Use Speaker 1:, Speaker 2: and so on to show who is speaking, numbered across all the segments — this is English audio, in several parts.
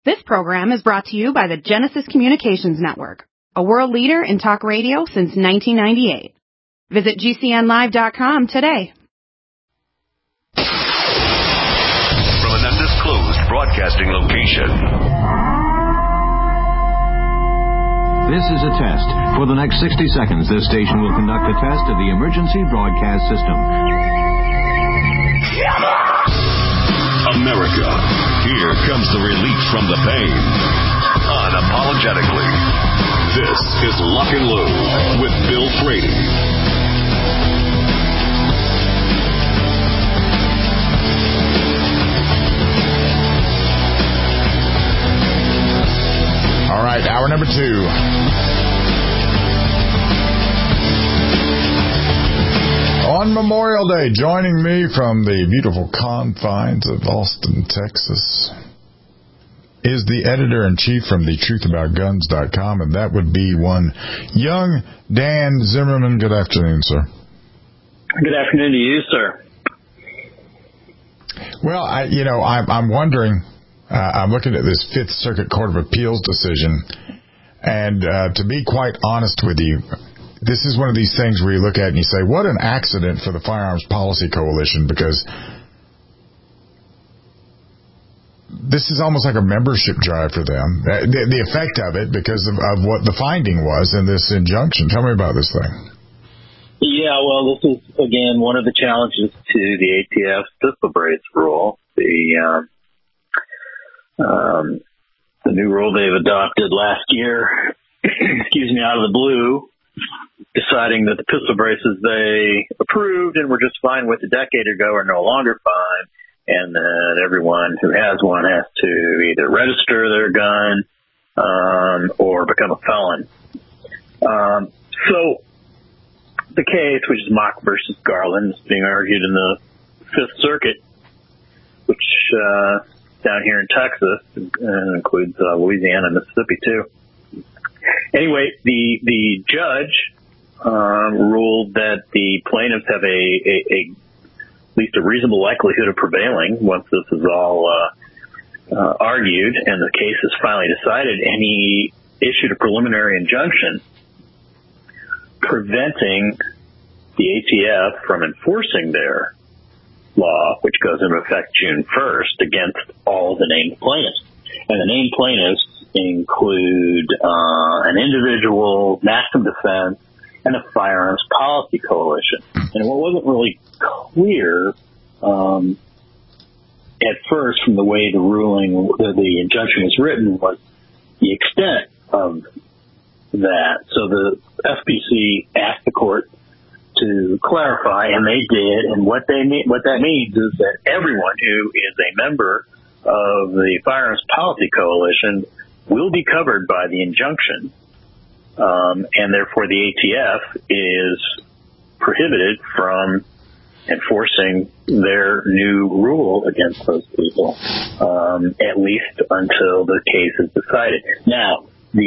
Speaker 1: This program is brought to you by the Genesis Communications Network, a world leader in talk radio since 1998. Visit GCNlive.com today.
Speaker 2: From an undisclosed broadcasting location.
Speaker 3: This is a test. For the next 60 seconds, this station will conduct a test of the emergency broadcast system.
Speaker 2: America, here comes the relief from the pain. Unapologetically. This is Lock and Load with Bill Frady.
Speaker 4: All right, hour number 2. On Memorial Day, joining me from the beautiful confines of Austin, Texas, is the editor-in-chief from thetruthAboutGuns.com, and that would be one young Dan Zimmerman. Good afternoon, sir.
Speaker 5: Good afternoon to you, sir.
Speaker 4: Well, I'm wondering, I'm looking at this Fifth Circuit Court of Appeals decision, and to be quite honest with you, this is one of these things where you look at it and you say, what an accident for the Firearms Policy Coalition, because this is almost like a membership drive for them. The effect of it, because of what the finding was in this injunction. Tell me about this thing.
Speaker 5: Yeah, well, this is, again, one of the challenges to the ATF's pistol brace rule. The new rule they've adopted last year, out of the blue, deciding that the pistol braces they approved and were just fine with a decade ago are no longer fine, and that everyone who has one has to either register their gun or become a felon. So the case, which is Mock versus Garland, is being argued in the Fifth Circuit, which down here in Texas includes Louisiana and Mississippi too. Anyway, the judge ruled that the plaintiffs have at least a reasonable likelihood of prevailing once this is all argued and the case is finally decided, and he issued a preliminary injunction preventing the ATF from enforcing their law, which goes into effect June 1st, against all the named plaintiffs. And the named plaintiffs include an individual, Maximum Defense, and the Firearms Policy Coalition. And what wasn't really clear at first from the way the injunction was written was the extent of that. So the FPC asked the court to clarify, and they did. And what that means is that everyone who is a member of the Firearms Policy Coalition will be covered by the injunction, and therefore the ATF is prohibited from enforcing their new rule against those people, at least until the case is decided. Now,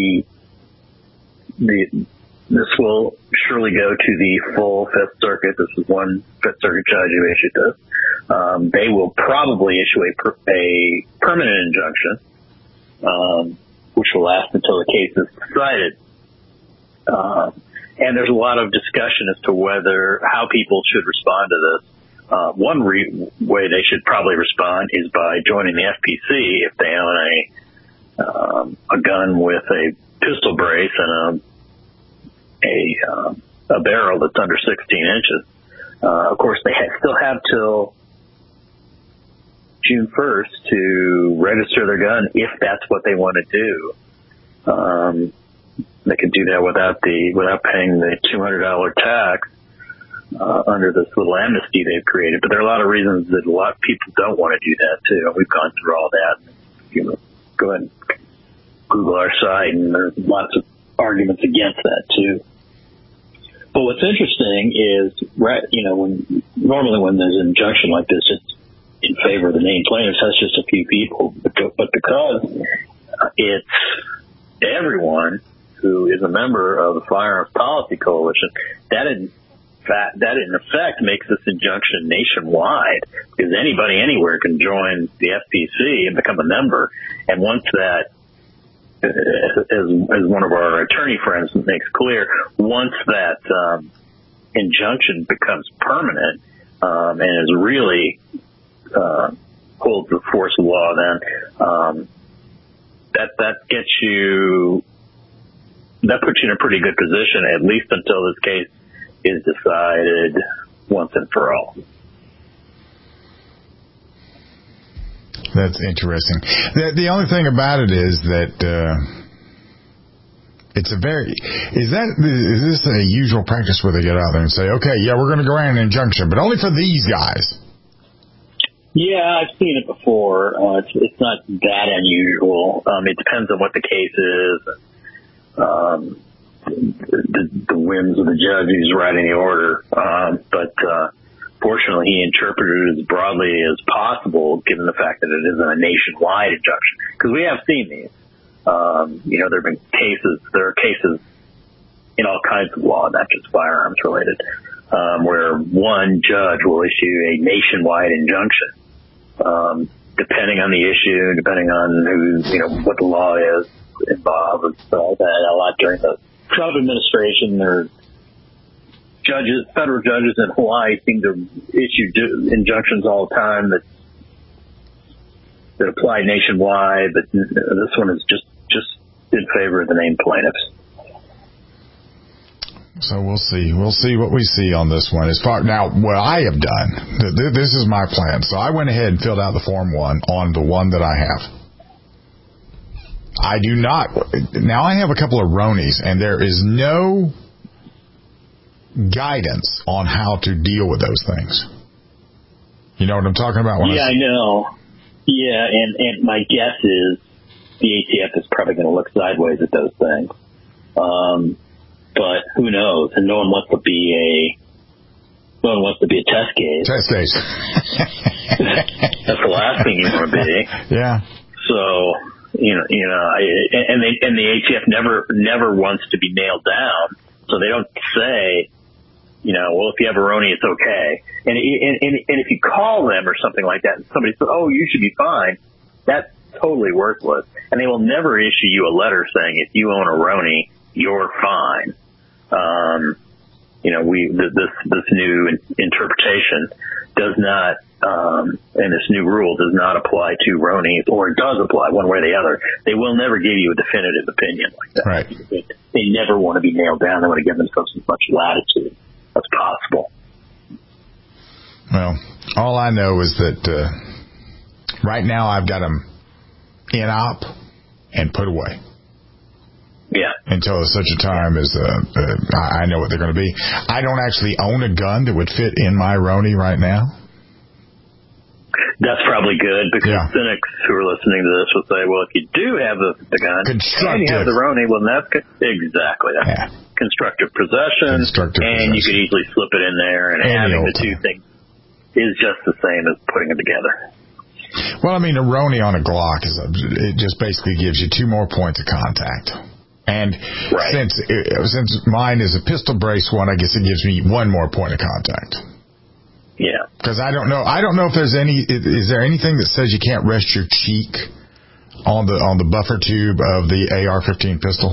Speaker 5: this will surely go to the full Fifth Circuit. This is one Fifth Circuit judge who issued this. They will probably issue a permanent injunction, which will last until the case is decided. And there's a lot of discussion as to how people should respond to this. One way they should probably respond is by joining the FPC if they own a gun with a pistol brace and a barrel that's under 16 inches. Of course, they still have till June 1st to register their gun if that's what they want to do. They can do that without paying the $200 tax under this little amnesty they've created. But there are a lot of reasons that a lot of people don't want to do that too. And we've gone through all that. Go ahead and Google our site, and there's lots of arguments against that too. But what's interesting is, normally when there's an injunction like this, it's in favor of the named plaintiffs. That's just a few people. But because it's everyone who is a member of the Firearms Policy Coalition, that in effect makes this injunction nationwide, because anybody anywhere can join the FPC and become a member. And once that, as one of our attorney friends makes clear, once that injunction becomes permanent and is really holds the force of law, then that gets you, that puts you in a pretty good position, at least until this case is decided once and for all.
Speaker 4: That's interesting. The only thing about it is that it's a very, is this a usual practice where they get out there and say, okay, yeah, we're going to grant an injunction, but only for these guys?
Speaker 5: Yeah, I've seen it before. It's not that unusual. It depends on what the case is, the whims of the judge who's writing the order. But fortunately, he interpreted it as broadly as possible, given the fact that it isn't a nationwide injunction. Because we have seen these. There have been cases. There are cases in all kinds of law, not just firearms related, where one judge will issue a nationwide injunction. Depending on the issue, depending on what the law is involved. So I've had a lot during the Trump administration. There judges, federal judges in Hawaii seem to issue injunctions all the time that apply nationwide, but this one is just in favor of the named plaintiffs.
Speaker 4: So we'll see. We'll see what we see on this one. Now, what I have done, this is my plan. So I went ahead and filled out the Form 1 on the one that I have. I do not. Now I have a couple of Ronies, and there is no guidance on how to deal with those things. You know what I'm talking about?
Speaker 5: I know. Yeah, and my guess is the ATF is probably going to look sideways at those things. But who knows? And no one wants to be a test case.
Speaker 4: Test case.
Speaker 5: That's the last thing you want to be.
Speaker 4: Yeah.
Speaker 5: So and the ATF never wants to be nailed down. So they don't say, well, if you have a Roni, it's okay. And if you call them or something like that, and somebody says, oh, you should be fine, that's totally worthless. And they will never issue you a letter saying, if you own a Roni, you're fine. This new interpretation does not, and this new rule does not apply to Ronies, or it does apply one way or the other. They will never give you a definitive opinion like that.
Speaker 4: Right.
Speaker 5: They never want to be nailed down. They want to give themselves as much latitude as possible.
Speaker 4: Well, all I know is that right now I've got them in op and put away.
Speaker 5: Yeah.
Speaker 4: Until such a time as I know what they're going to be. I don't actually own a gun that would fit in my Roni right now.
Speaker 5: That's probably good, because cynics who are listening to this will say, well, if you do have the gun and you have the Roni, well, that's exactly that. Yeah. Constructive possession, and you could easily slip it in there, and having the two things is just the same as putting them together.
Speaker 4: Well, I mean, a Roni on a Glock it just basically gives you 2 more points of contact. And since mine is a pistol brace one, I guess it gives me 1 more point of contact.
Speaker 5: Yeah.
Speaker 4: Because I don't know if there's is there anything that says you can't rest your cheek on the buffer tube of the AR-15 pistol?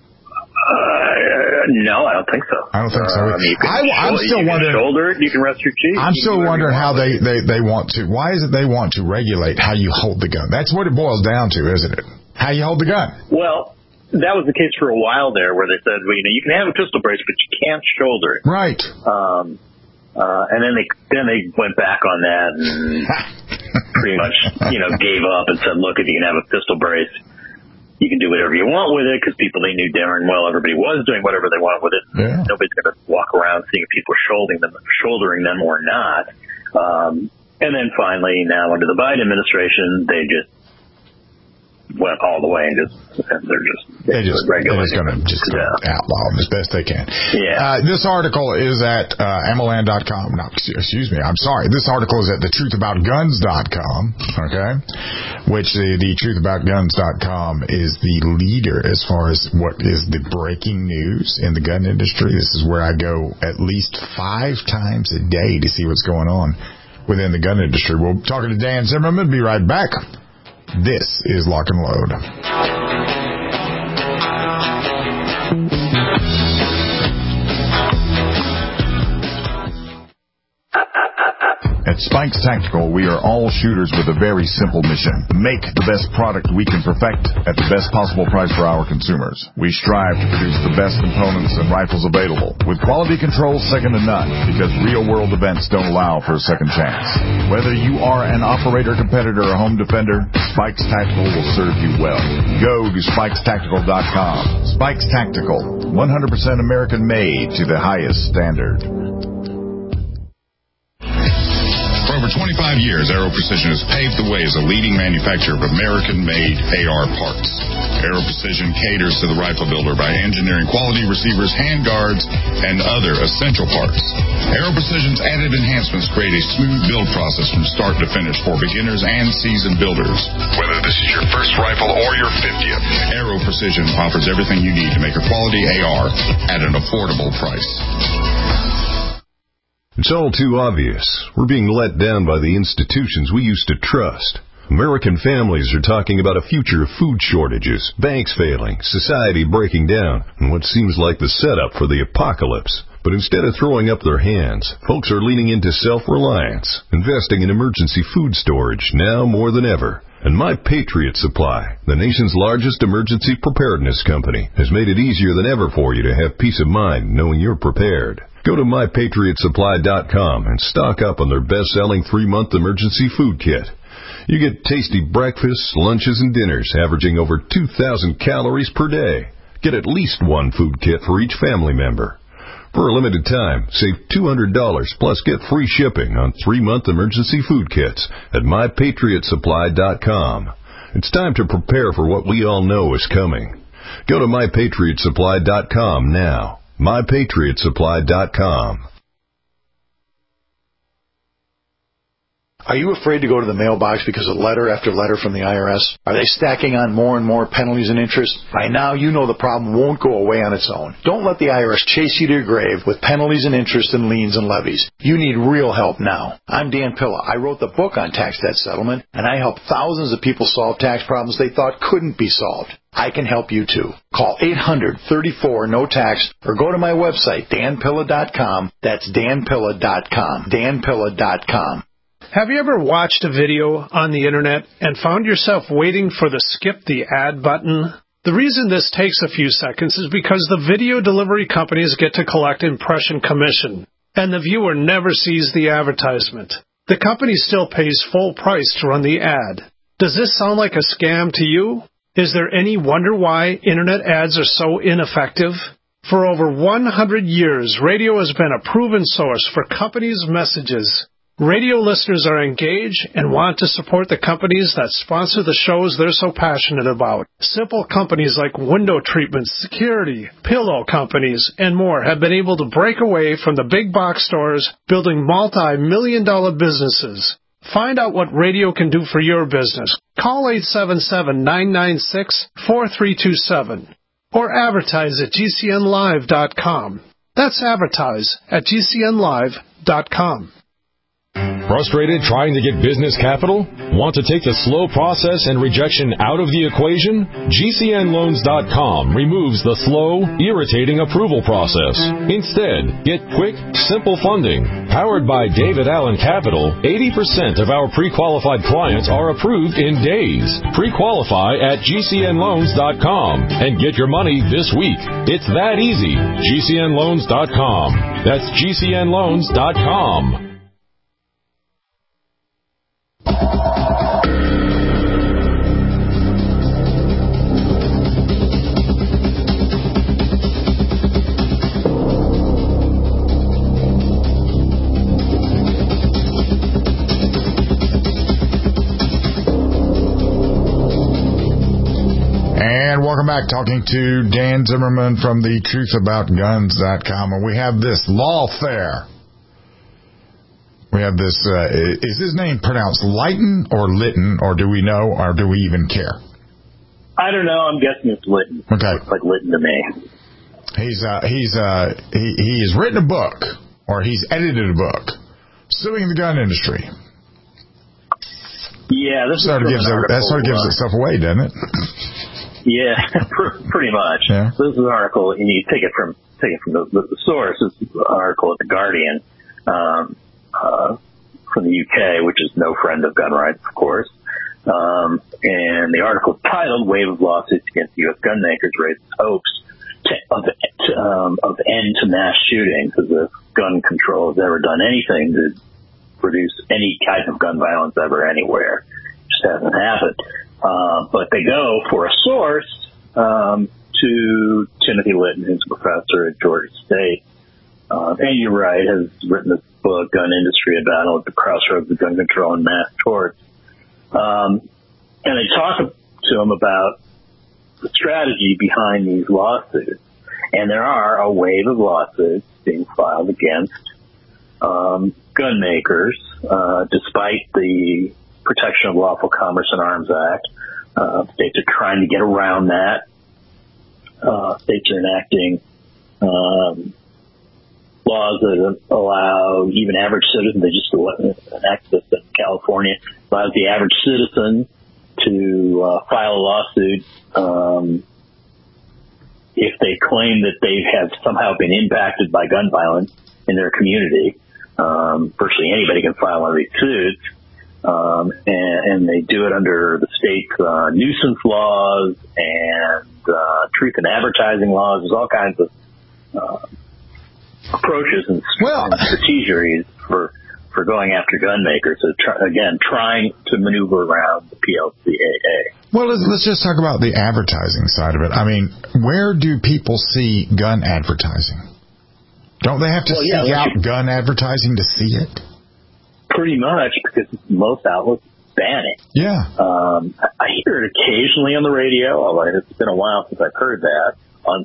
Speaker 5: No, I don't think so.
Speaker 4: I don't think so.
Speaker 5: I'm still wondering. Shoulder it, you can rest your cheek.
Speaker 4: I'm still wondering how they want to. Why is it they want to regulate how you hold the gun? That's what it boils down to, isn't it? How you hold the gun.
Speaker 5: Well, that was the case for a while there, where they said, well, you can have a pistol brace, but you can't shoulder it.
Speaker 4: Right.
Speaker 5: And then they went back on that and pretty much, gave up and said, look, if you can have a pistol brace, you can do whatever you want with it, because they knew darn well everybody was doing whatever they want with it. Yeah. Nobody's going to walk around seeing if people are shouldering them or not. And then finally, now under the Biden administration, they just went all the way and they're just
Speaker 4: going to outlaw them as best they can.
Speaker 5: Yeah.
Speaker 4: This article is at MLN.com. No, excuse me. I'm sorry. This article is at thetruthaboutguns.com. Okay, which the truthaboutguns.com is the leader as far as what is the breaking news in the gun industry. This is where I go at least 5 times a day to see what's going on within the gun industry. We're talking to Dan Zimmerman. Be right back. This is Lock and Load. At Spikes Tactical, we are all shooters with a very simple mission. Make the best product we can perfect at the best possible price for our consumers. We strive to produce the best components and rifles available, with quality control second to none, because real-world events don't allow for a second chance. Whether you are an operator, competitor, or home defender, Spikes Tactical will serve you well. Go to SpikesTactical.com. Spikes Tactical, 100% American-made to the highest standard.
Speaker 6: For over 25 years, Aero Precision has paved the way as a leading manufacturer of American-made AR parts. Aero Precision caters to the rifle builder by engineering quality receivers, handguards, and other essential parts. Aero Precision's added enhancements create a smooth build process from start to finish for beginners and seasoned builders. Whether this is your first rifle or your 50th, Aero Precision offers everything you need to make a quality AR at an affordable price.
Speaker 7: It's all too obvious. We're being let down by the institutions we used to trust. American families are talking about a future of food shortages, banks failing, society breaking down, and what seems like the setup for the apocalypse. But instead of throwing up their hands, folks are leaning into self-reliance, investing in emergency food storage now more than ever. And My Patriot Supply, the nation's largest emergency preparedness company, has made it easier than ever for you to have peace of mind knowing you're prepared. Go to MyPatriotSupply.com and stock up on their best-selling 3-month emergency food kit. You get tasty breakfasts, lunches, and dinners averaging over 2,000 calories per day. Get at least one food kit for each family member. For a limited time, save $200 plus get free shipping on 3-month emergency food kits at MyPatriotSupply.com. It's time to prepare for what we all know is coming. Go to MyPatriotSupply.com now. MyPatriotSupply.com.
Speaker 8: Are you afraid to go to the mailbox because of letter after letter from the IRS? Are they stacking on more and more penalties and interest? By now, you know the problem won't go away on its own. Don't let the IRS chase you to your grave with penalties and interest and liens and levies. You need real help now. I'm Dan Pilla. I wrote the book on tax debt settlement, and I help thousands of people solve tax problems they thought couldn't be solved. I can help you too. Call 800-34-NO-TAX or go to my website, danpilla.com. That's danpilla.com. danpilla.com.
Speaker 9: Have you ever watched a video on the internet and found yourself waiting for the skip the ad button? The reason this takes a few seconds is because the video delivery companies get to collect impression commission, and the viewer never sees the advertisement. The company still pays full price to run the ad. Does this sound like a scam to you? Is there any wonder why internet ads are so ineffective? For over 100 years, radio has been a proven source for companies' messages. Radio listeners are engaged and want to support the companies that sponsor the shows they're so passionate about. Simple companies like window treatments, security, pillow companies, and more have been able to break away from the big box stores, building multi-million-dollar businesses. Find out what radio can do for your business. Call 877-996-4327 or advertise at GCNlive.com. That's advertise at GCNlive.com.
Speaker 10: Frustrated trying to get business capital? Want to take the slow process and rejection out of the equation? GCNloans.com removes the slow, irritating approval process. Instead, get quick, simple funding. Powered by David Allen Capital, 80% of our pre-qualified clients are approved in days. Pre-qualify at GCNloans.com and get your money this week. It's that easy. GCNloans.com. That's GCNloans.com.
Speaker 4: welcome back. Talking to Dan Zimmerman from the truthaboutguns.com. And we have this lawfare. We have this, is his name pronounced Lighton or Litton, or do we know, or do we even care?
Speaker 5: I don't know. I'm guessing it's Litton.
Speaker 4: Okay.
Speaker 5: Looks like Litton to me.
Speaker 4: He has written a book, or he's edited a book, suing the gun industry.
Speaker 5: Yeah, this
Speaker 4: sort of gives itself away, doesn't it?
Speaker 5: Yeah, pretty much.
Speaker 4: Yeah.
Speaker 5: This is an article, and you take it from the source. This is an article at The Guardian from the UK, which is no friend of gun rights, of course. And the article is titled "Wave of Lawsuits Against U.S. Gun Makers Raises Hopes of End to Mass Shootings," as if gun control has ever done anything to produce any type of gun violence ever anywhere. Just hasn't happened. But they go for a source to Timothy Litton, who's a professor at Georgia State. And you're right, has written this book, Gun Industry, A Battle at the Crossroads of Gun Control and Mass Torts. And they talk to him about the strategy behind these lawsuits. And there are a wave of lawsuits being filed against gun makers, despite the Protection of Lawful Commerce and Arms Act. States are trying to get around that. States are enacting laws that allow even average citizens. They just enacted this in California. Allows the average citizen to file a lawsuit if they claim that they have somehow been impacted by gun violence in their community. Virtually anybody can file one of these suits. And they do it under the state's nuisance laws and truth in advertising laws. There's all kinds of approaches and strategies for going after gun makers. So trying to maneuver around the PLCAA.
Speaker 4: Well, let's just talk about the advertising side of it. I mean, where do people see gun advertising? Don't they have to seek out gun advertising to see it?
Speaker 5: Pretty much, because most outlets ban it.
Speaker 4: Yeah.
Speaker 5: I hear it occasionally on the radio, although it's been a while since I've heard that, on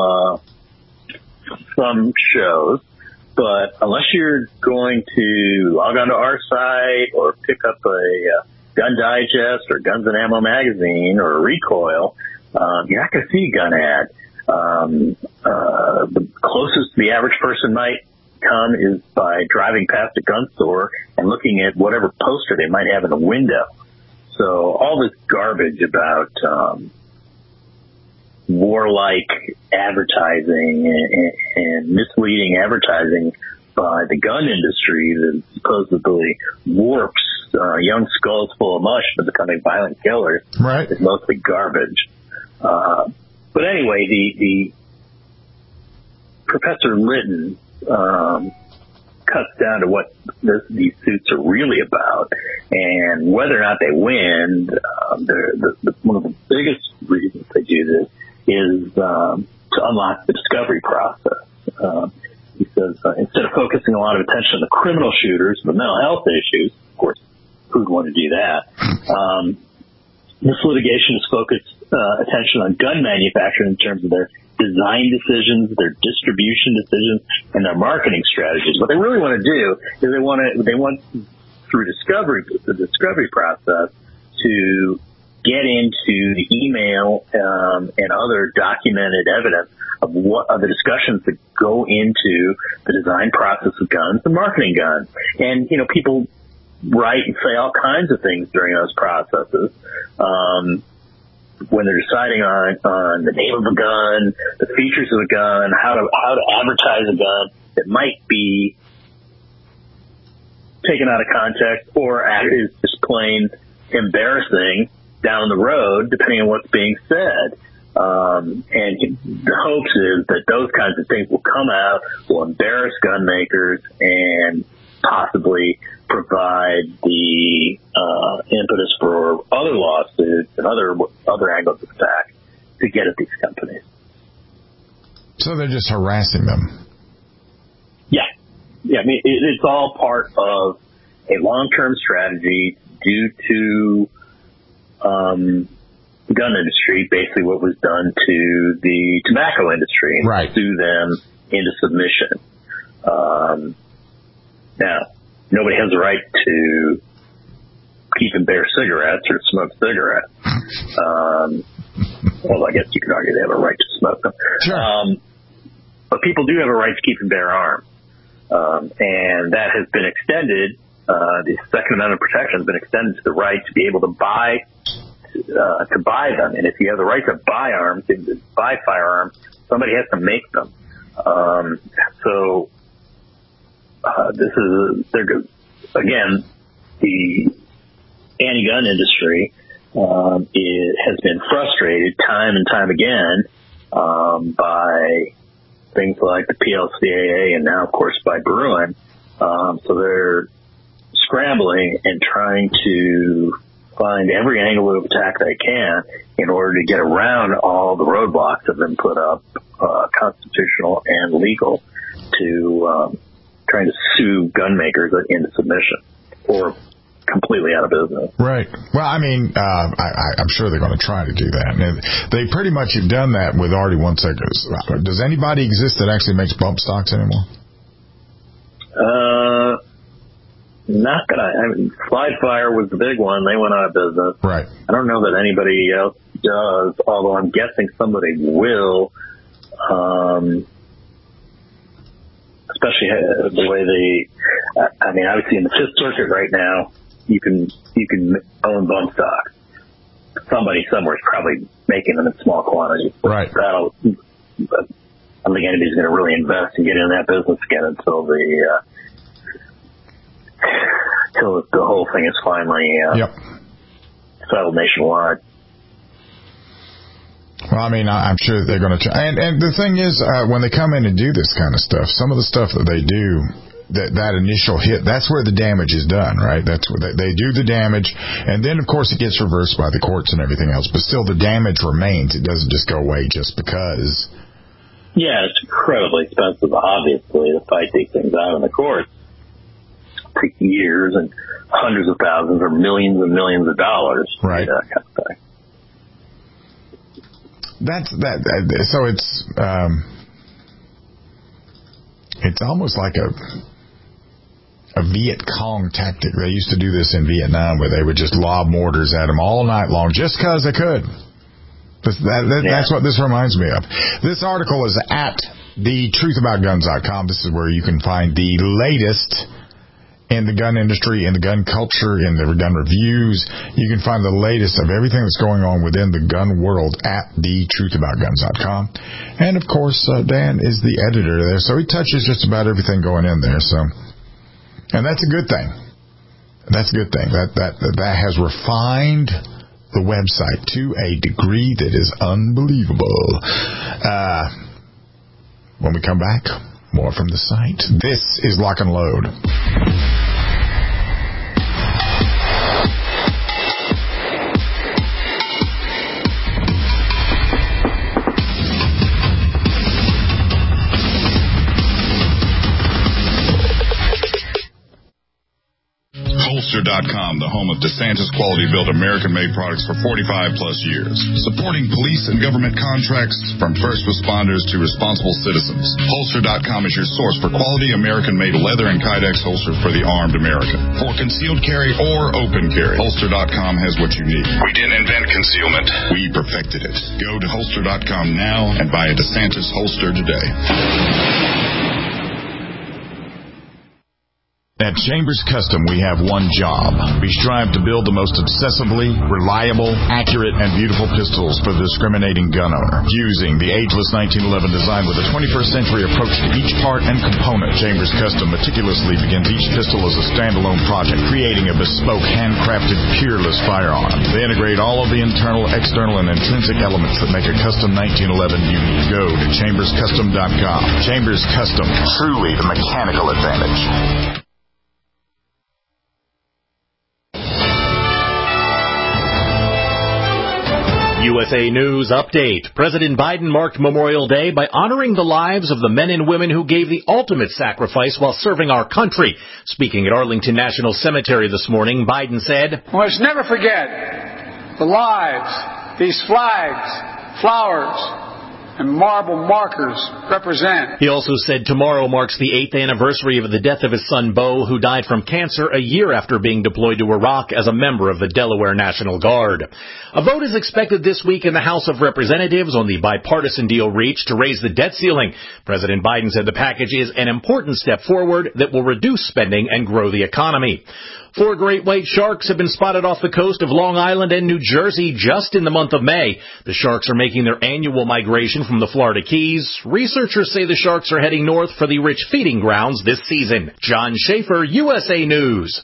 Speaker 5: some shows. But unless you're going to log onto our site or pick up a Gun Digest or Guns and Ammo magazine or a Recoil, you're not going to see a gun ad. The closest the average person might come is by driving past a gun store and looking at whatever poster they might have in the window. So all this garbage about warlike advertising and misleading advertising by the gun industry that supposedly warps young skulls full of mush into becoming violent killers is mostly garbage. But anyway, the Professor Litton cuts down to what these suits are really about, and whether or not they win. One of the biggest reasons they do this is to unlock the discovery process. He says instead of focusing a lot of attention on the criminal shooters, the mental health issues, of course, who'd want to do that? This litigation has focused attention on gun manufacturers in terms of their design decisions, their distribution decisions, and their marketing strategies. What they really want to do is they want through the discovery process to get into the email and other documented evidence of what are the discussions that go into the design process of guns, the marketing guns. And, people write and say all kinds of things during those processes. When they're deciding on the name of a gun, the features of a gun, how to advertise a gun that might be taken out of context or is just plain embarrassing down the road, depending on what's being said. And the hopes is that those kinds of things will come out, will embarrass gun makers, and possibly provide the impetus for other lawsuits and other angles of attack to get at these companies.
Speaker 4: So they're just harassing them.
Speaker 5: Yeah. I mean, it's all part of a long-term strategy due to gun industry basically what was done to the tobacco industry and
Speaker 4: right.
Speaker 5: sue them into submission. Now, nobody has the right to keep and bear cigarettes or smoke cigarettes. Well, I guess you could argue they have a right to smoke them.
Speaker 4: Sure.
Speaker 5: But people do have a right to keep and bear arms. And that has been extended. The Second Amendment protection has been extended to the right to be able to buy them. And if you have the right to buy arms, to buy firearms, somebody has to make them. This is, again, the anti-gun industry has been frustrated time and time again by things like the PLCAA and now, of course, by Bruen. So they're scrambling and trying to find every angle of attack they can in order to get around all the roadblocks that have been put up, constitutional and legal, to trying to sue gun makers into submission or completely out of business.
Speaker 4: Right. Well, I mean, I'm sure they're going to try to do that. And they pretty much have done that with already 1 second. Does anybody exist that actually makes bump stocks anymore?
Speaker 5: Not that I mean, Slide Fire was the big one. They went out of business.
Speaker 4: Right.
Speaker 5: I don't know that anybody else does, although I'm guessing somebody will, especially the way I mean, obviously in the Fifth Circuit right now, you can own bump stock. Somebody somewhere is probably making them in small quantities.
Speaker 4: Right.
Speaker 5: I don't think anybody's going to really invest and get in that business again until the whole thing is finally settled nationwide.
Speaker 4: Well, I mean, I'm sure they're going to try. And the thing is, when they come in and do this kind of stuff, some of the stuff that they do, that initial hit, that's where the damage is done, right? That's where they do the damage, and then, of course, it gets reversed by the courts and everything else. But still, the damage remains. It doesn't just go away just because.
Speaker 5: Yeah, it's incredibly expensive, obviously, to fight these things out in the courts. Take years and hundreds of thousands or millions and millions of dollars.
Speaker 4: Right.
Speaker 5: That kind of thing.
Speaker 4: So it's almost like a Viet Cong tactic. They used to do this in Vietnam where they would just lob mortars at them all night long just because they could. That's what this reminds me of. This article is at thetruthaboutguns.com. This is where you can find the latest in the gun industry, in the gun culture, in the gun reviews. You can find the latest of everything that's going on within the gun world at thetruthaboutguns.com. And, of course, Dan is the editor there, so he touches just about everything going in there. And that's a good thing. That's a good thing. That has refined the website to a degree that is unbelievable. When we come back, more from the site. This is Lock and Load.
Speaker 6: Holster.com, the home of DeSantis quality-built American-made products for 45-plus years. Supporting police and government contracts from first responders to responsible citizens. Holster.com is your source for quality American-made leather and Kydex holsters for the armed American. For concealed carry or open carry, Holster.com has what you need. We didn't invent concealment. We perfected it. Go to Holster.com now and buy a DeSantis holster today.
Speaker 4: At Chambers Custom, we have one job. We strive to build the most obsessively, reliable, accurate, and beautiful pistols for the discriminating gun owner. Using the ageless 1911 design with a 21st century approach to each part and component, Chambers Custom meticulously begins each pistol as a standalone project, creating a bespoke, handcrafted, peerless firearm. They integrate all of the internal, external, and intrinsic elements that make a custom 1911 unique. Go to chamberscustom.com. Chambers Custom, truly the mechanical advantage.
Speaker 11: USA News Update. President Biden marked Memorial Day by honoring the lives of the men and women who gave the ultimate sacrifice while serving our country. Speaking at Arlington National Cemetery this morning, Biden said,
Speaker 12: "We must never forget the lives these flags, flowers, and marble markers represent.
Speaker 11: He also said tomorrow marks the 8th anniversary of the death of his son Bo, who died from cancer a year after being deployed to Iraq as a member of the Delaware National Guard. A vote is expected this week in the House of Representatives on the bipartisan deal reached to raise the debt ceiling. President Biden said the package is an important step forward that will reduce spending and grow the economy. 4 great white sharks have been spotted off the coast of Long Island and New Jersey just in the month of May. The sharks are making their annual migration from the Florida Keys. Researchers say the sharks are heading north for the rich feeding grounds this season. John Schaefer, USA News.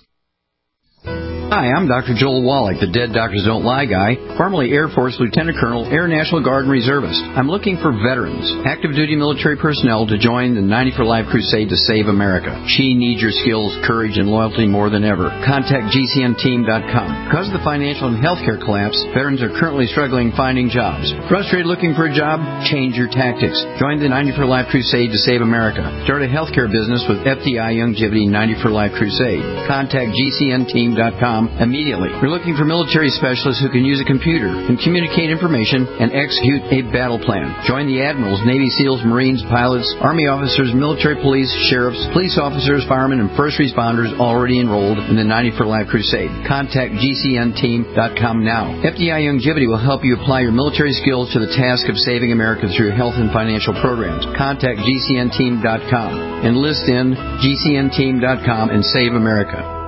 Speaker 13: Hi, I'm Dr. Joel Wallach, the Dead Doctors Don't Lie guy, formerly Air Force Lieutenant Colonel, Air National Guard and Reservist. I'm looking for veterans, active duty military personnel to join the 90 for Life crusade to save America. She needs your skills, courage, and loyalty more than ever. Contact GCNteam.com. Because of the financial and healthcare collapse, veterans are currently struggling finding jobs. Frustrated looking for a job? Change your tactics. Join the 90 for Life crusade to save America. Start a healthcare business with FDI Longevity 90 for Life crusade. Contact GCNteam.com immediately. We're looking for military specialists who can use a computer and communicate information and execute a battle plan. Join the admirals, Navy SEALs, Marines, pilots, Army officers, military police, sheriffs, police officers, firemen, and first responders already enrolled in the 90 for Life crusade. Contact GCNteam.com now. FDI Longevity will help you apply your military skills to the task of saving America through health and financial programs. Contact GCNteam.com. Enlist in GCNteam.com and save America.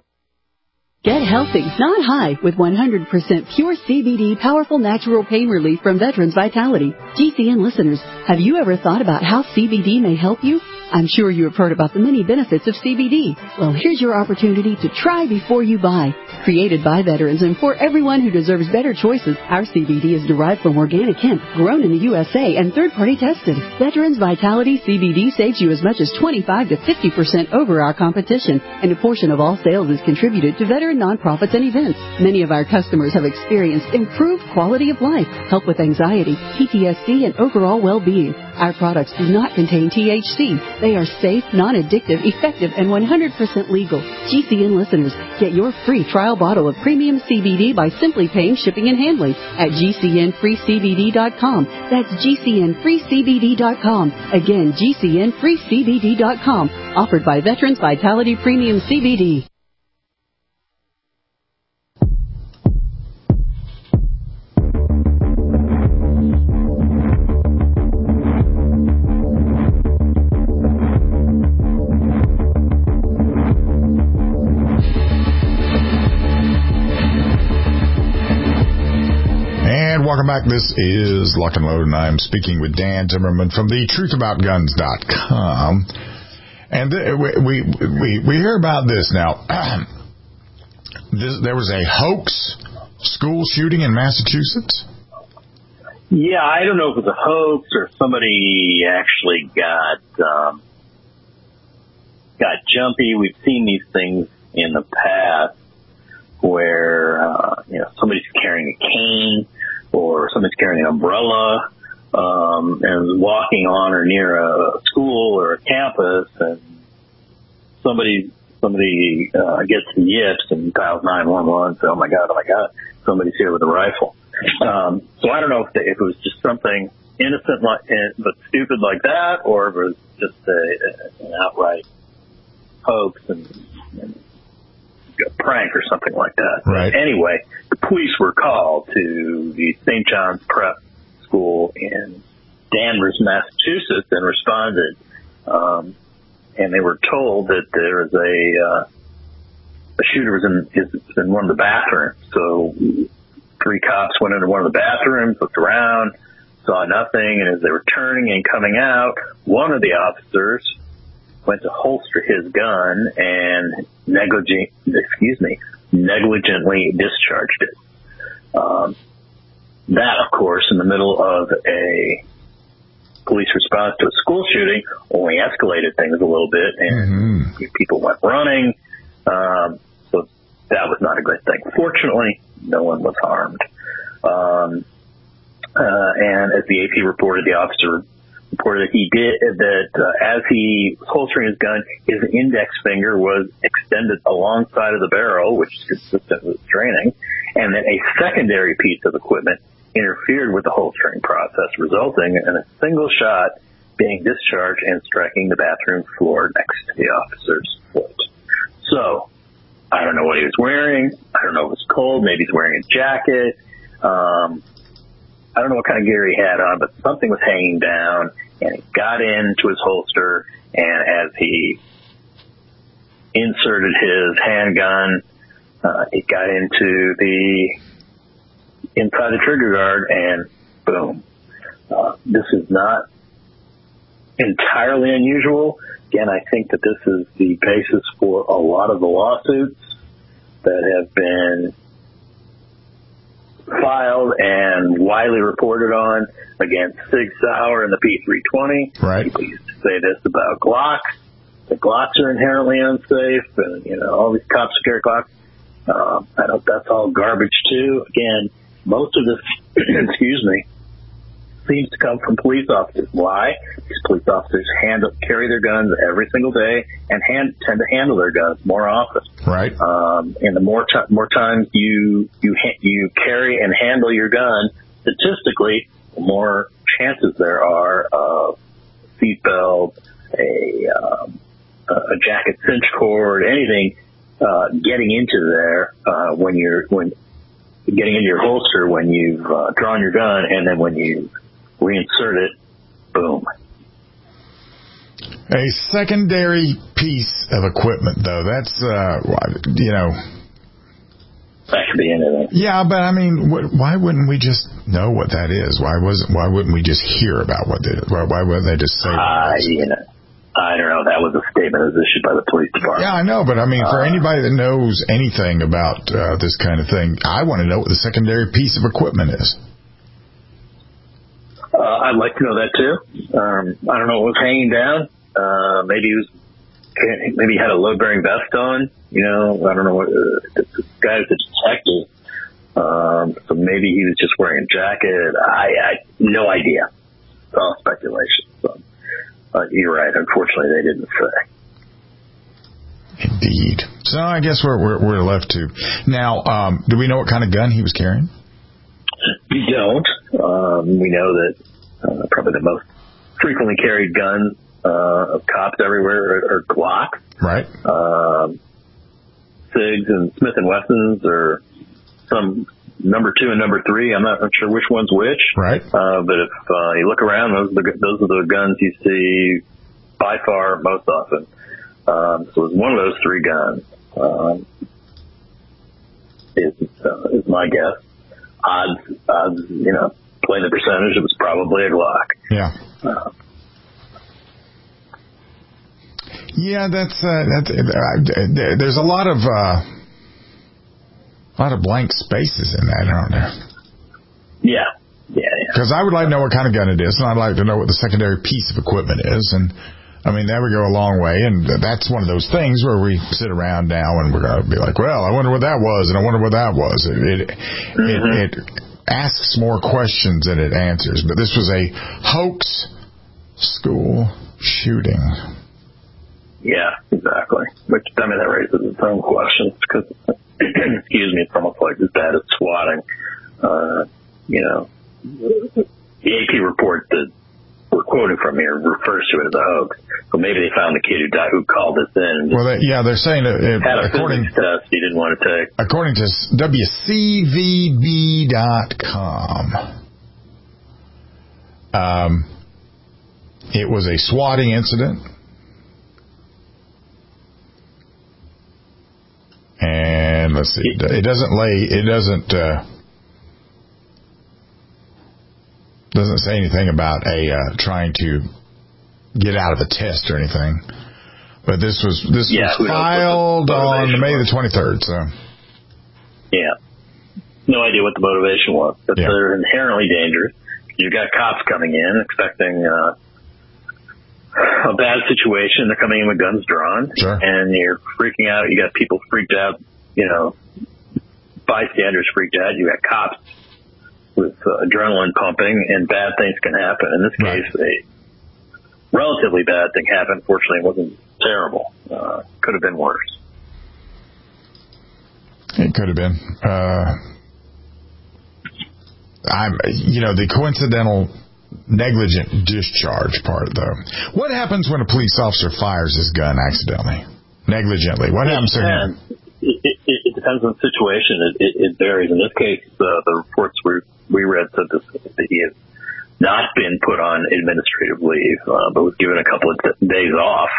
Speaker 14: Get healthy, not high, with 100% pure CBD powerful natural pain relief from Veterans Vitality. GCN listeners, have you ever thought about how CBD may help you? I'm sure you have heard about the many benefits of CBD. Well, here's your opportunity to try before you buy. Created by veterans and for everyone who deserves better choices, our CBD is derived from organic hemp, grown in the USA, and third-party tested. Veterans Vitality CBD saves you as much as 25 to 50% over our competition, and a portion of all sales is contributed to veteran nonprofits and events. Many of our customers have experienced improved quality of life, help with anxiety, PTSD, and overall well-being. Our products do not contain THC. They are safe, non-addictive, effective, and 100% legal. GCN listeners, get your free trial bottle of premium CBD by simply paying shipping and handling at GCNFreeCBD.com. That's GCNFreeCBD.com. Again, GCNFreeCBD.com. Offered by Veterans Vitality Premium CBD.
Speaker 4: Welcome back. This is Lock and Load, and I'm speaking with Dan Zimmerman from the truthaboutguns.com. And we hear about this now. There was a hoax school shooting in Massachusetts?
Speaker 5: Yeah, I don't know if it was a hoax or somebody actually got jumpy. We've seen these things in the past where somebody's carrying a cane or somebody's carrying an umbrella and walking on or near a school or a campus, and somebody gets the yips and dials 911 and says, oh my God, somebody's here with a rifle. So I don't know if it was just something innocent but stupid like that, or if it was just an outright hoax and a prank or something like that.
Speaker 4: Right.
Speaker 5: Anyway, the police were called to the St. John's Prep School in Danvers, Massachusetts, and responded. And they were told that there is a shooter was in one of the bathrooms. So 3 cops went into one of the bathrooms, looked around, saw nothing, and as they were turning and coming out, one of the officers went to holster his gun and negligently discharged it. That, of course, in the middle of a police response to a school shooting, only escalated things a little bit, and people went running. So that was not a great thing. Fortunately, no one was harmed. And as the AP reported, the officer reported that as he was holstering his gun, his index finger was extended alongside of the barrel, which is consistent with training, and that a secondary piece of equipment interfered with the holstering process, resulting in a single shot being discharged and striking the bathroom floor next to the officer's foot. So, I don't know what he was wearing. I don't know if it was cold. Maybe he's wearing a jacket. I don't know what kind of gear he had on, but something was hanging down, and it got into his holster, and as he inserted his handgun, it got into inside the trigger guard, and boom. This is not entirely unusual. Again, I think that this is the basis for a lot of the lawsuits that have been filed and widely reported on against Sig Sauer and the P320.
Speaker 4: Right.
Speaker 5: People used to say this about Glocks. The Glocks are inherently unsafe, and all these cops carry Glocks. I don't. That's all garbage too. Again, most of this, seems to come from police officers. Why? These police officers carry their guns every single day and tend to handle their guns more often.
Speaker 4: Right.
Speaker 5: And the more times you carry and handle your gun, statistically, the more chances there are of seatbelt, a jacket cinch cord, anything getting into there when getting into your holster when you've drawn your gun, and then when you reinsert it, boom.
Speaker 4: A secondary piece of equipment, though, that's,
Speaker 5: That could be anything.
Speaker 4: Yeah, but I mean, why wouldn't we just know what that is? Why wouldn't we just hear about what it is? Why wouldn't they just say
Speaker 5: I don't know. That was a statement that was issued by the police department.
Speaker 4: Yeah, I know, but I mean, for anybody that knows anything about this kind of thing, I want to know what the secondary piece of equipment is.
Speaker 5: I'd like to know that too. I don't know what was hanging down. Maybe he had a load-bearing vest on. I don't know what. This guy was a detective, so maybe he was just wearing a jacket. I no idea. It's all speculation. So, you're right. Unfortunately, they didn't say.
Speaker 4: Indeed. So I guess we're left to now. Do we know what kind of gun he was carrying?
Speaker 5: We don't. We know that probably the most frequently carried guns of cops everywhere are Glocks.
Speaker 4: Right.
Speaker 5: SIGs and Smith & Wessons, or some number 2 and number 3. I'm not sure which one's which.
Speaker 4: Right.
Speaker 5: But if you look around, those are the guns you see by far most often. So it's one of those 3 guns. Is my guess. Odds, playing the percentage, it was probably a Glock.
Speaker 4: Yeah. Yeah, that's there's a lot of blank spaces in that, aren't there?
Speaker 5: Yeah.
Speaker 4: Because I would like to know what kind of gun it is, and I'd like to know what the secondary piece of equipment is, and I mean, that would go a long way, and that's one of those things where we sit around now and we're going to be like, well, I wonder what that was, and I wonder what that was. It asks more questions than it answers, but this was a hoax school shooting.
Speaker 5: Yeah, exactly. Which, I mean, that raises its own questions, because, it's almost like as bad as swatting. The AP report that we're quoting from here refers to it as a hoax. So maybe they found the kid who called this in.
Speaker 4: Well, they're saying that
Speaker 5: had a physics test he didn't want to take.
Speaker 4: According to WCVB.com, it was a swatting incident, and let's see, it doesn't say anything about trying to get out of a test or anything. But this was filed on May the 23rd. So
Speaker 5: yeah, no idea what the motivation was. But they're inherently dangerous. You've got cops coming in expecting a bad situation. They're coming in with guns drawn, and you're freaking out. You got people freaked out. Bystanders freaked out. You got cops with adrenaline pumping, and bad things can happen. In this case, a relatively bad thing happened. Fortunately, it wasn't terrible. Could have been worse.
Speaker 4: It could have been. the coincidental negligent discharge part, though. What happens when a police officer fires his gun accidentally, negligently? What happens to him?
Speaker 5: It depends on the situation. It varies. In this case, the reports we read said that he had not been put on administrative leave, but was given a couple of days off.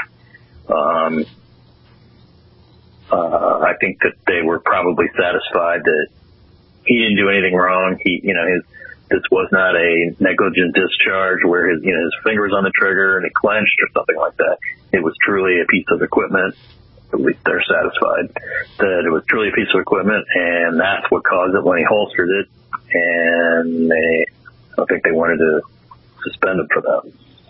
Speaker 5: I think that they were probably satisfied that he didn't do anything wrong. This was not a negligent discharge where his finger was on the trigger and it clenched or something like that. It was truly a piece of equipment. At least they're satisfied that it was truly a piece of equipment, and that's what caused it when he holstered it. And I think they wanted to suspend him for that.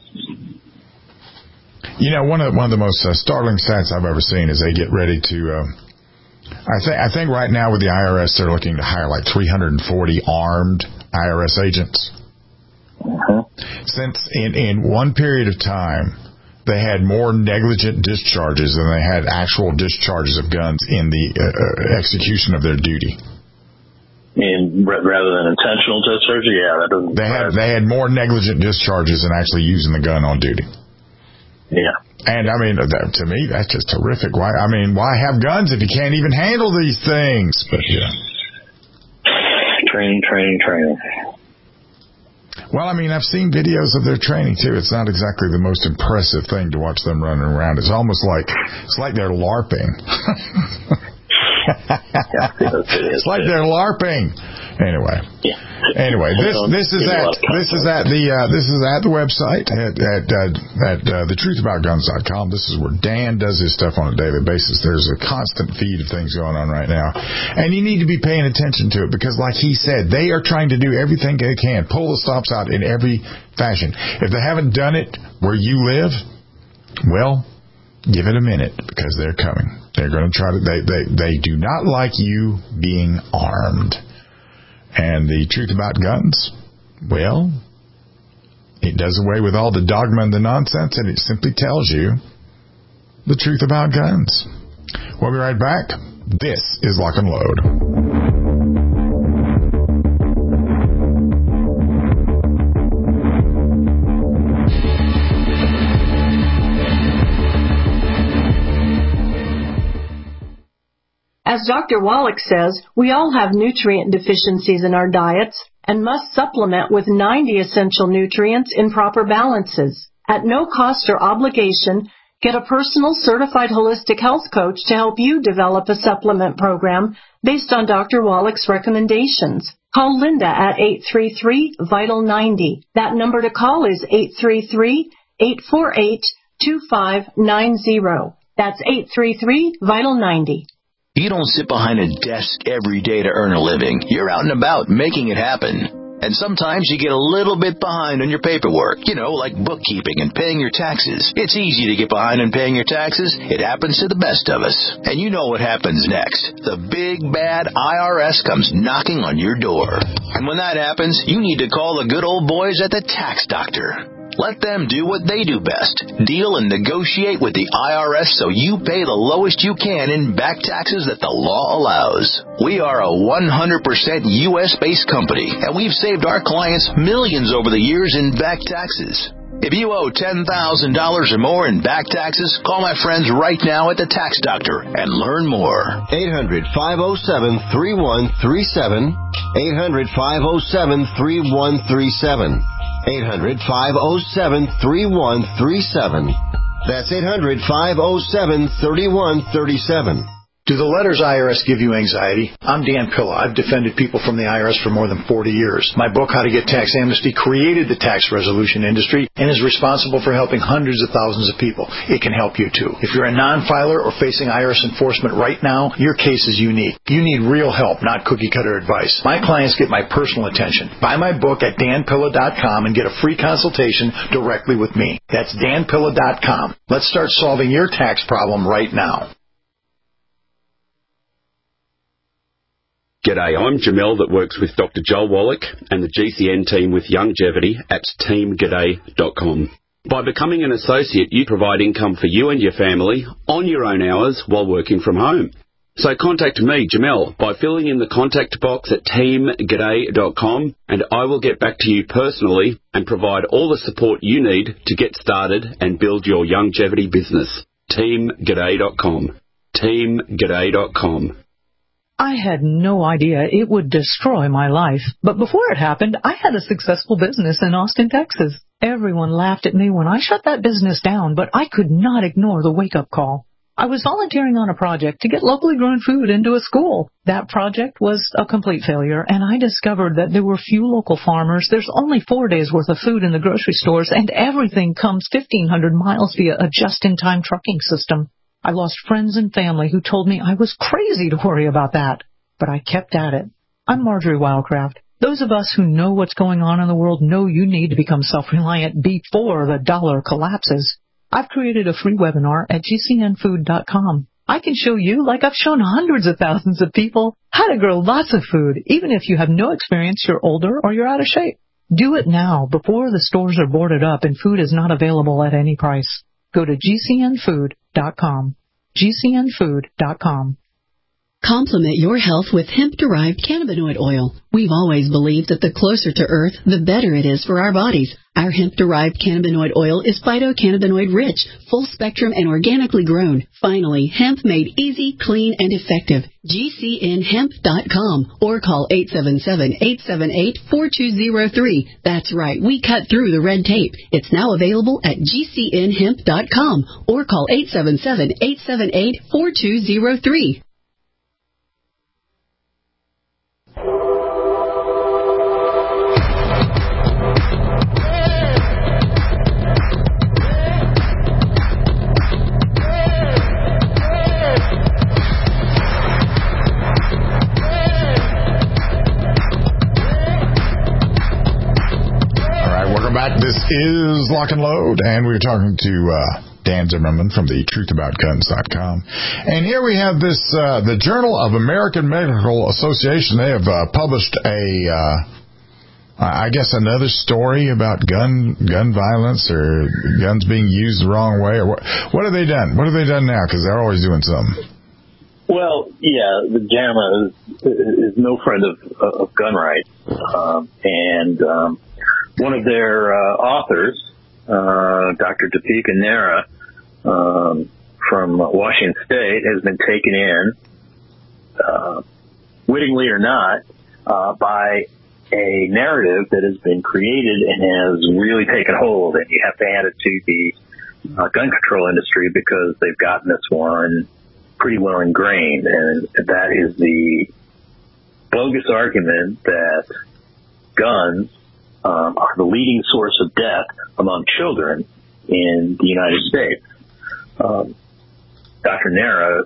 Speaker 4: One of the most startling stats I've ever seen is they get ready to. I think right now with the IRS they're looking to hire like 340 armed IRS agents. Since in one period of time they had more negligent discharges than they had actual discharges of guns in the execution of their duty.
Speaker 5: And rather than intentional discharge, that doesn't.
Speaker 4: They had more negligent discharges than actually using the gun on duty.
Speaker 5: Yeah.
Speaker 4: And, to me, that's just terrific. Why have guns if you can't even handle these things? But,
Speaker 5: Training.
Speaker 4: Well, I've seen videos of their training, too. It's not exactly the most impressive thing to watch them running around. It's almost like they're LARPing. It's like they're LARPing. Anyway, this is at the website at thetruthAboutGuns.com. This is where Dan does his stuff on a daily basis. There's a constant feed of things going on right now, and you need to be paying attention to it because, like he said, they are trying to do everything they can, pull the stops out in every fashion. If they haven't done it where you live, well, give it a minute because they're coming. They're going to try to. They do not like you being armed. And the truth about guns, well, it does away with all the dogma and the nonsense, and it simply tells you the truth about guns. We'll be right back. This is Lock and Load.
Speaker 15: As Dr. Wallach says, we all have nutrient deficiencies in our diets and must supplement with 90 essential nutrients in proper balances. At no cost or obligation, get a personal certified holistic health coach to help you develop a supplement program based on Dr. Wallach's recommendations. Call Linda at 833-VITAL-90. That number to call is 833-848-2590. That's 833-VITAL-90.
Speaker 16: You don't sit behind a desk every day to earn a living. You're out and about making it happen. And sometimes you get a little bit behind on your paperwork, like bookkeeping and paying your taxes. It's easy to get behind on paying your taxes. It happens to the best of us. And you know what happens next. The big, bad IRS comes knocking on your door. And when that happens, you need to call the good old boys at the Tax Doctor. Let them do what they do best. Deal and negotiate with the IRS so you pay the lowest you can in back taxes that the law allows. We are a 100% U.S.-based company, and we've saved our clients millions over the years in back taxes. If you owe $10,000 or more in back taxes, call my friends right now at the Tax Doctor and learn more.
Speaker 17: 800-507-3137. 800-507-3137. 800-507-3137. That's 800-507-3137.
Speaker 8: Do the letters IRS give you anxiety? I'm Dan Pilla. I've defended people from the IRS for more than 40 years. My book, How to Get Tax Amnesty, created the tax resolution industry and is responsible for helping hundreds of thousands of people. It can help you, too. If you're a non-filer or facing IRS enforcement right now, your case is unique. You need real help, not cookie-cutter advice. My clients get my personal attention. Buy my book at danpilla.com and get a free consultation directly with me. That's danpilla.com. Let's start solving your tax problem right now.
Speaker 18: G'day, I'm Jamel that works with Dr. Joel Wallach and the GCN team with Longevity at teamg'day.com. By becoming an associate, you provide income for you and your family on your own hours while working from home. So contact me, Jamel, by filling in the contact box at teamg'day.com, and I will get back to you personally and provide all the support you need to get started and build your longevity business. teamg'day.com. teamg'day.com.
Speaker 19: I had no idea it would destroy my life, but before it happened, I had a successful business in Austin, Texas. Everyone laughed at me when I shut that business down, but I could not ignore the wake-up call. I was volunteering on a project to get locally grown food into a school. That project was a complete failure, and I discovered that there were few local farmers. There's only 4 days' worth of food in the grocery stores, and everything comes 1,500 miles via a just-in-time trucking system. I lost friends and family who told me I was crazy to worry about that, but I kept at it. I'm Marjorie Wildcraft. Those of us who know what's going on in the world know you need to become self-reliant before the dollar collapses. I've created a free webinar at gcnfood.com. I can show you, like I've shown hundreds of thousands of people, how to grow lots of food, even if you have no experience, you're older, or you're out of shape. Do it now, before the stores are boarded up and food is not available at any price. Go to gcnfood.com. gcnfood.com.
Speaker 14: Complement your health with hemp-derived cannabinoid oil. We've always believed that the closer to Earth, the better it is for our bodies. Our hemp-derived cannabinoid oil is phytocannabinoid-rich, full-spectrum, and organically grown. Finally, hemp made easy, clean, and effective. GCNhemp.com or call 877-878-4203. That's right, we cut through the red tape. It's now available at GCNhemp.com or call 877-878-4203.
Speaker 4: This is Lock and Load, and we're talking to Dan Zimmerman from the truthaboutguns.com. And here we have this, the Journal of American Medical Association. They have published I guess another story about gun violence or guns being used the wrong way. Or what have they done? What have they done now? Because they're always doing something.
Speaker 5: Well, yeah, the JAMA is no friend of gun rights, and one of their authors, Dr. Deepika Nera, from Washington State, has been taken in, wittingly or not, by a narrative that has been created and has really taken hold. And you have to hand it to the gun control industry because they've gotten this one pretty well ingrained. And that is the bogus argument that guns are the leading source of death among children in the United States. Dr. Nera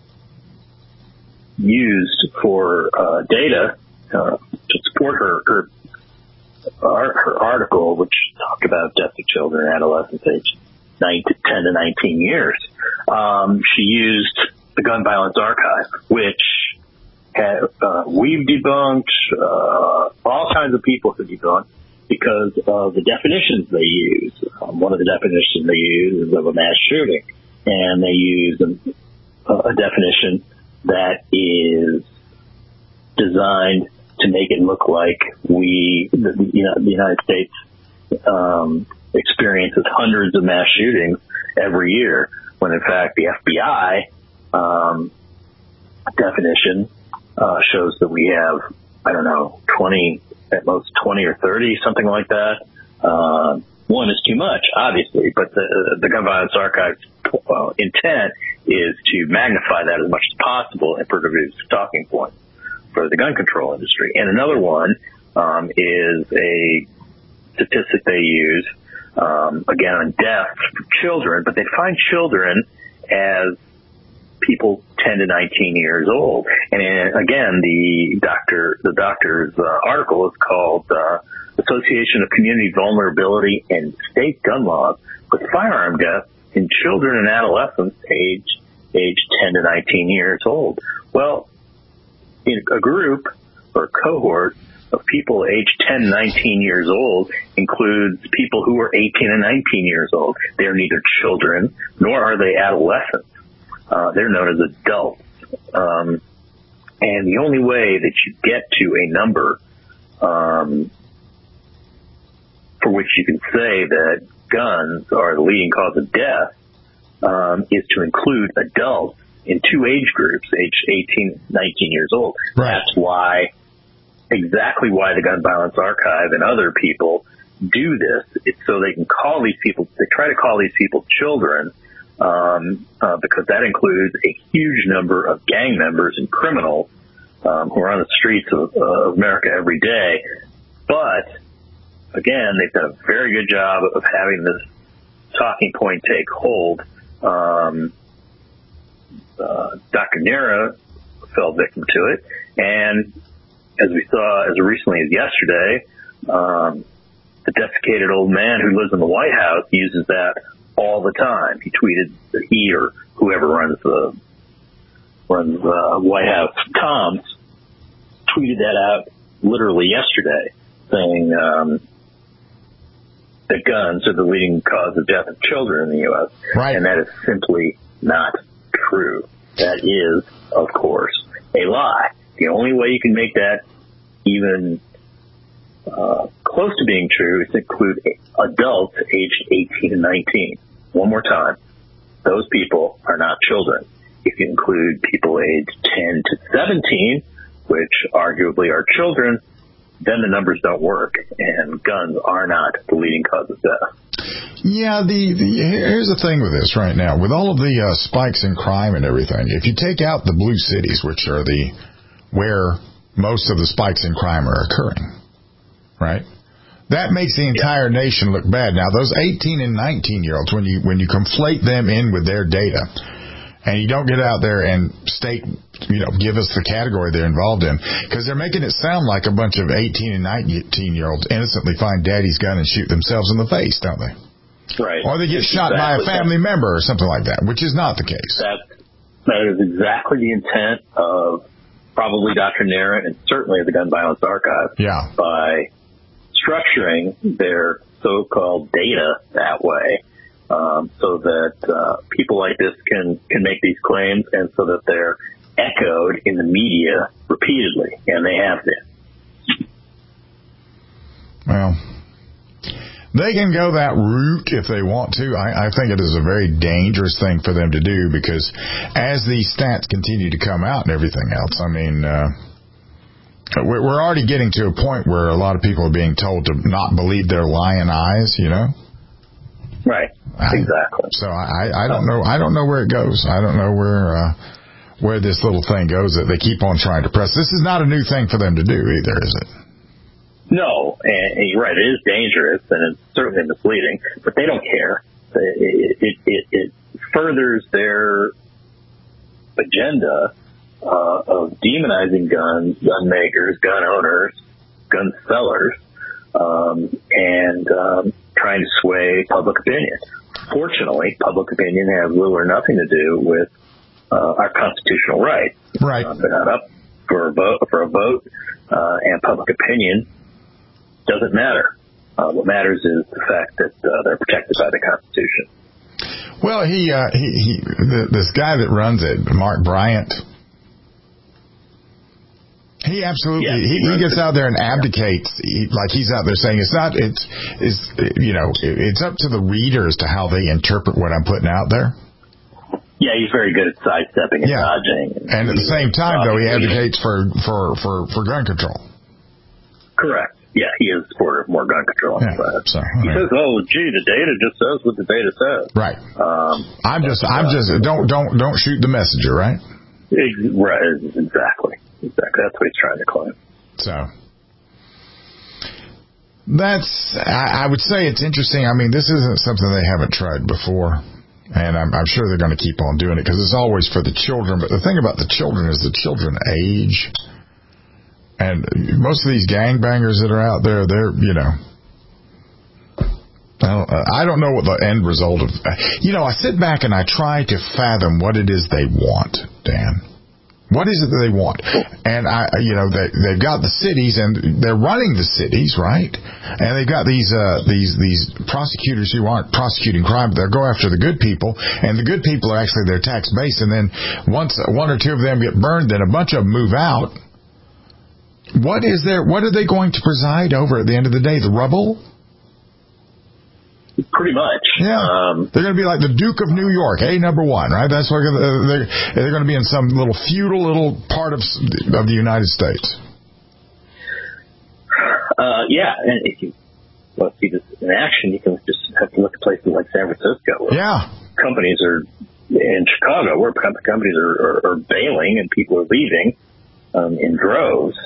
Speaker 5: used for data to support her article, which talked about death of children and adolescents aged 10 to 19 years. She used the Gun Violence Archive, which we've debunked, all kinds of people have debunked, because of the definitions they use. One of the definitions they use is of a mass shooting, and they use a definition that is designed to make it look like the United States experiences hundreds of mass shootings every year, when in fact the FBI definition shows that we have, 20, at most 20 or 30, something like that. One is too much, obviously, but the Gun Violence Archive's intent is to magnify that as much as possible and produce a talking point for the gun control industry. And another one is a statistic they use, again, on deaths for children, but they define children as people 10 to 19 years old. And again, the doctor's article is called Association of Community Vulnerability and State Gun Laws with Firearm Deaths in Children and Adolescents aged 10 to 19 years old. Well, in a group or a cohort of people aged 10 to 19 years old includes people who are 18 and 19 years old. They are neither children nor are they adolescents. They're known as adults. And the only way that you get to a number for which you can say that guns are the leading cause of death is to include adults in two age groups, age 18, 19 years old.
Speaker 4: Right.
Speaker 5: That's exactly why the Gun Violence Archive and other people do this. It's so they can call these people, they try to call these people children, because that includes a huge number of gang members and criminals who are on the streets of America every day. But, again, they've done a very good job of having this talking point take hold. Dr. Nera fell victim to it, and as we saw as recently as yesterday, the desiccated old man who lives in the White House uses that all the time. He tweeted that he or whoever runs White House comms tweeted that out literally yesterday, saying that guns are the leading cause of death of children in the U.S.
Speaker 4: Right.
Speaker 5: And that is simply not true. That is, of course, a lie. The only way you can make that even close to being true is to include adults aged 18 and 19. One more time, those people are not children. If you include people aged 10 to 17, which arguably are children, then the numbers don't work, and guns are not the leading cause of death.
Speaker 4: Yeah, here's the thing with this right now. With all of the spikes in crime and everything, if you take out the blue cities, which are where most of the spikes in crime are occurring, right? That makes the entire nation look bad. Now, those 18 and 19-year-olds, when you conflate them in with their data, and you don't get out there and state, give us the category they're involved in, because they're making it sound like a bunch of 18 and 19-year-olds innocently find daddy's gun and shoot themselves in the face, don't they?
Speaker 5: Right.
Speaker 4: Or they get shot by a family member or something like that, which is not the case.
Speaker 5: That is exactly the intent of probably Dr. Nera and certainly the Gun Violence Archive.
Speaker 4: Yeah.
Speaker 5: By structuring their so-called data that way, so that people like this can make these claims, and so that they're echoed in the media repeatedly, and they have been.
Speaker 4: Well, they can go that route if they want to. I think it is a very dangerous thing for them to do, because as these stats continue to come out and everything else, I mean, we're already getting to a point where a lot of people are being told to not believe their lying eyes,
Speaker 5: Right. Exactly.
Speaker 4: So I don't know. I don't know where it goes. I don't know where this little thing goes that they keep on trying to press. This is not a new thing for them to do either, is it?
Speaker 5: No, and you're right. It is dangerous, and it's certainly misleading, but they don't care. It furthers their agenda of demonizing guns, gun makers, gun owners, gun sellers, and trying to sway public opinion. Fortunately, public opinion has little or nothing to do with our constitutional rights.
Speaker 4: Right.
Speaker 5: They're not up for a vote, and public opinion doesn't matter. What matters is the fact that they're protected by the Constitution.
Speaker 4: Well, this guy that runs it, Mark Bryant, he absolutely he gets out there and abdicates, like he's out there saying it's up to the reader as to how they interpret what I'm putting out there.
Speaker 5: Yeah, he's very good at sidestepping and dodging.
Speaker 4: And at the same time, though, he advocates for gun control.
Speaker 5: Correct. Yeah, he is a supporter of more gun control.
Speaker 4: Yeah, so,
Speaker 5: he says, "Oh, gee, the data just says what the data says."
Speaker 4: Right. I'm just don't shoot the messenger, right?
Speaker 5: Right. Exactly. That's what he's trying to claim.
Speaker 4: So I would say it's interesting. I mean, this isn't something they haven't tried before, and I'm sure they're going to keep on doing it because it's always for the children. But the thing about the children is the children age. And most of these gangbangers that are out there, they're, I don't know what the end result of, I sit back and I try to fathom what it is they want, Dan. What is it that they want? And they've got the cities, and they're running the cities, right? And they've got these prosecutors who aren't prosecuting crime, but they'll go after the good people, and the good people are actually their tax base. And then once one or two of them get burned, then a bunch of them move out. What are they going to preside over at the end of the day? The rubble?
Speaker 5: Pretty much.
Speaker 4: Yeah. They're going to be like the Duke of New York, number one, right? That's what they're going to be in some little feudal little part of the United States.
Speaker 5: Yeah, and if you want to see this in action, you can just have to look at places like San Francisco.
Speaker 4: Yeah.
Speaker 5: Companies are in Chicago where companies are bailing and people are leaving in droves.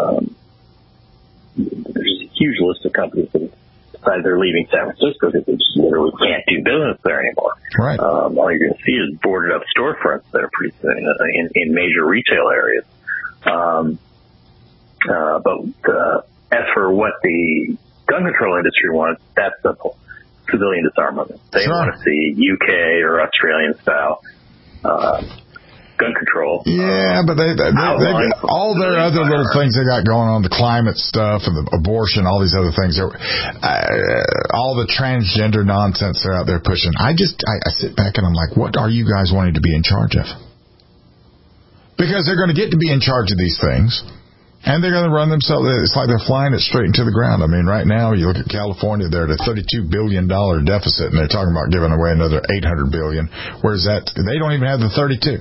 Speaker 5: There's a huge list of companies that they're leaving San Francisco because they just literally can't do business there anymore.
Speaker 4: Right.
Speaker 5: All you're going to see is boarded up storefronts that are pretty thin in major retail areas. But as for what the gun control industry wants, that's simple. Civilian disarmament. They want to see UK or Australian style gun control.
Speaker 4: Yeah, but they've got all their other little things they got going on, the climate stuff and the abortion, all these other things. All the transgender nonsense they're out there pushing. I sit back and I'm like, what are you guys wanting to be in charge of? Because they're going to get to be in charge of these things, and they're going to run themselves. It's like they're flying it straight into the ground. I mean, right now, you look at California, they're at a $32 billion deficit, and they're talking about giving away another $800 billion. Where's that? They don't even have the 32.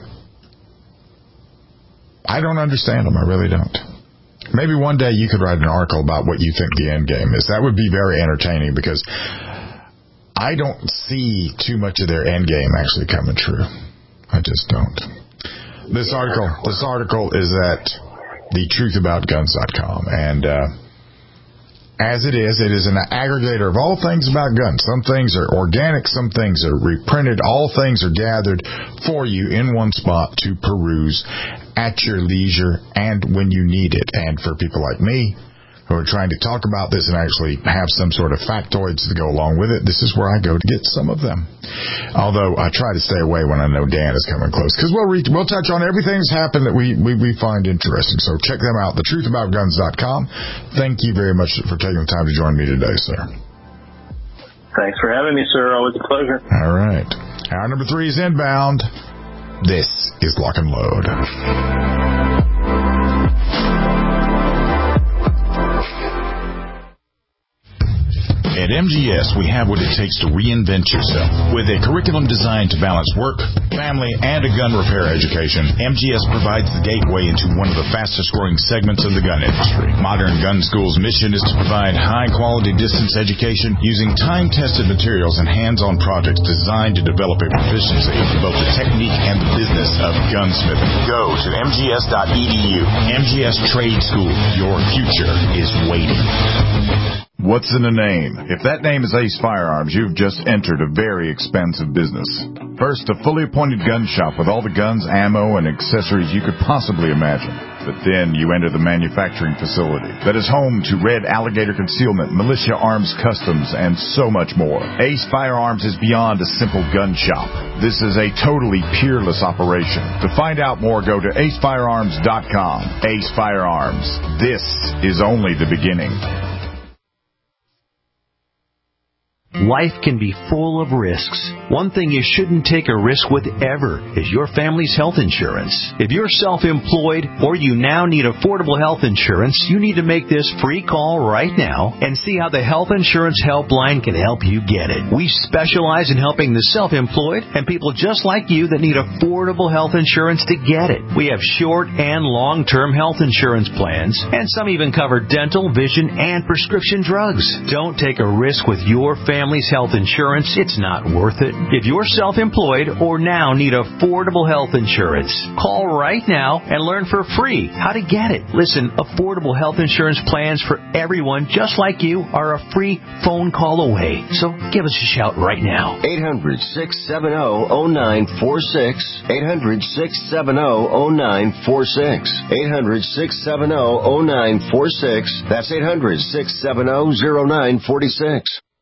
Speaker 4: I don't understand them. I really don't. Maybe one day you could write an article about what you think the end game is. That would be very entertaining because I don't see too much of their end game actually coming true. I just don't. This article is at thetruthaboutguns.com, and as it is an aggregator of all things about guns. Some things are organic, some things are reprinted, all things are gathered for you in one spot to peruse at your leisure and when you need it. And for people like me who are trying to talk about this and actually have some sort of factoids to go along with it, this is where I go to get some of them. Although I try to stay away when I know Dan is coming close, because we'll touch on everything that's happened that we find interesting. So check them out, thetruthaboutguns.com. Thank you very much for taking the time to join me today, sir.
Speaker 5: Thanks for having me, sir. Always a pleasure.
Speaker 4: All right. Hour number 3 is inbound. This is Lock and Load. At MGS, we have what it takes to reinvent yourself. With a curriculum designed to balance work, family, and a gun repair education, MGS provides the gateway into one of the fastest-growing segments of the gun industry. Modern Gun School's mission is to provide high-quality distance education using time-tested materials and hands-on projects designed to develop a proficiency in both the technique and the business of gunsmithing. Go to mgs.edu. MGS Trade School. Your future is waiting. What's in a name? If that name is Ace Firearms, you've just entered a very expansive business. First, a fully appointed gun shop with all the guns, ammo, and accessories you could possibly imagine. But then you enter the manufacturing facility that is home to Red Alligator Concealment, Militia Arms Customs, and so much more. Ace Firearms is beyond a simple gun shop. This is a totally peerless operation. To find out more, go to acefirearms.com. Ace Firearms. This is only the beginning.
Speaker 20: Life can be full of risks. One thing you shouldn't take a risk with ever is your family's health insurance. If you're self-employed or you now need affordable health insurance, you need to make this free call right now and see how the Health Insurance Helpline can help you get it. We specialize in helping the self-employed and people just like you that need affordable health insurance to get it. We have short and long-term health insurance plans, and some even cover dental, vision, and prescription drugs. Don't take a risk with your family's health insurance. It's not worth it. If you're self-employed or now need affordable health insurance, call right now and learn for free how to get it. Listen, affordable health insurance plans for everyone just like you are a free phone call away. So give us a shout right now.
Speaker 17: 800-670-0946. 800-670-0946. 800-670-0946. That's 800-670-0946.